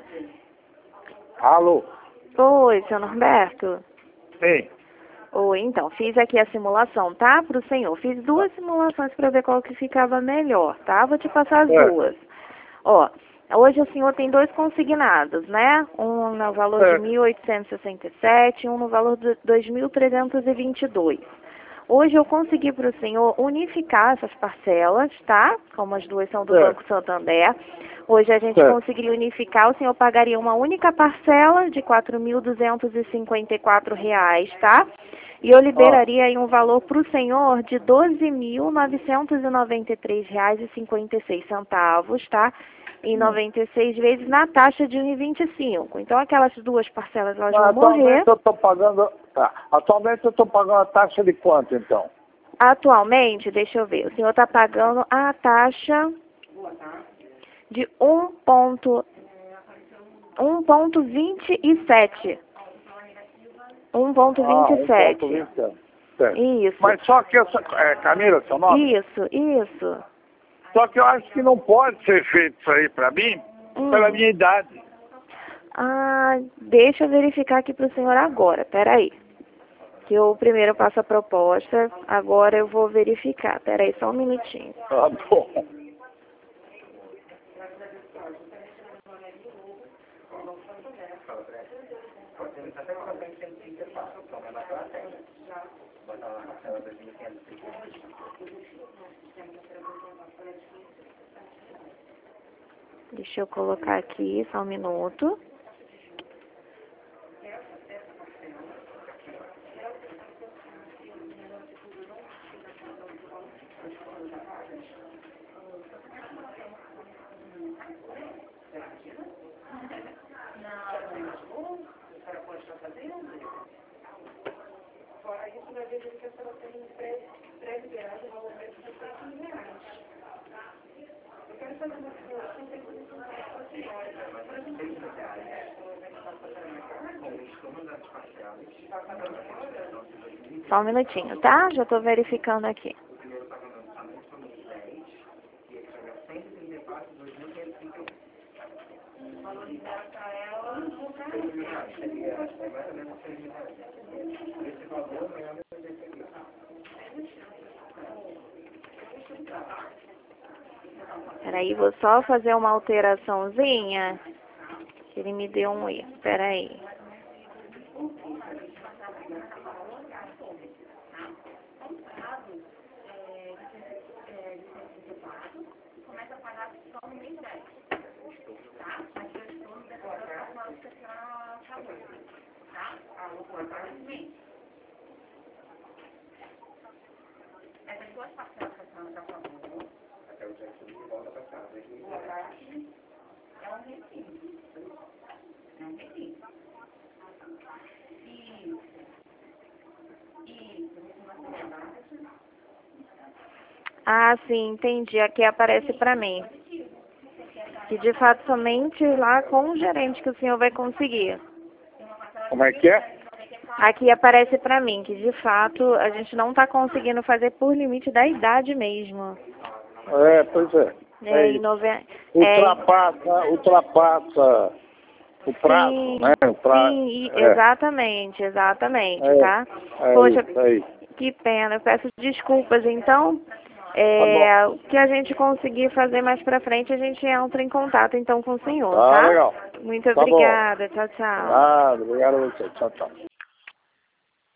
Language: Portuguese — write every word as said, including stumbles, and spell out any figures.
Alô? Oi, seu Norberto. Sim. Oi, então, fiz aqui a simulação, tá? Para o senhor. Fiz duas simulações para ver qual que ficava melhor, tá? Vou te passar as É. duas. Ó, hoje o senhor tem dois consignados, né? Um no valor de É. mil oitocentos e sessenta e sete e um no valor de dois mil trezentos e vinte e dois. Hoje eu consegui para o senhor unificar essas parcelas, tá? Como as duas são do É. Banco Santander. Hoje a gente É. conseguiria unificar, o senhor pagaria uma única parcela de quatro mil duzentos e cinquenta e quatro reais, tá? E eu liberaria aí um valor para o senhor de doze mil novecentos e noventa e três reais e cinquenta e seis centavos, tá? Em noventa e seis vezes na taxa de um vírgula vinte e cinco. Então aquelas duas parcelas elas vão morrer. Atualmente eu estou pagando. Tá. Atualmente eu estou pagando a taxa de quanto então? Atualmente, deixa eu ver, o senhor está pagando a taxa de um ponto vinte e sete. um ponto vinte e sete. um ponto vinte e sete. Certo. Isso. Mas só que essa. É, Camila, seu nome? Isso, isso. Só que eu acho que não pode ser feito isso aí pra mim, Hum. pela minha idade. Ah, deixa eu verificar aqui para o senhor agora, peraí. Que eu primeiro passo a proposta, agora eu vou verificar. Peraí, só um minutinho. Tá bom. Deixa eu colocar aqui, só um minuto. Só um minutinho, tá? Já estou verificando aqui. Peraí, vou só fazer uma alteraçãozinha. Que ele me deu um erro. Peraí. Ah, sim, entendi. Aqui aparece para mim. Que de fato somente lá com o gerente que o senhor vai conseguir. Como é que é? Aqui aparece para mim que de fato a gente não está conseguindo fazer por limite da idade mesmo. É, pois é. É, É em isso. nove... é, Ultrapassa, ultrapassa o prazo, sim, né? O prazo. sim, e- É. exatamente, exatamente, É, tá? é Poxa, isso aí. que pena, eu peço desculpas, então, Tá é, bom. o que a gente conseguir fazer mais pra frente, a gente entra em contato, então, com o senhor, Tá tá? legal. Muito Tá bom. obrigada, tchau, tchau. Nada, obrigado a você. Tchau, tchau.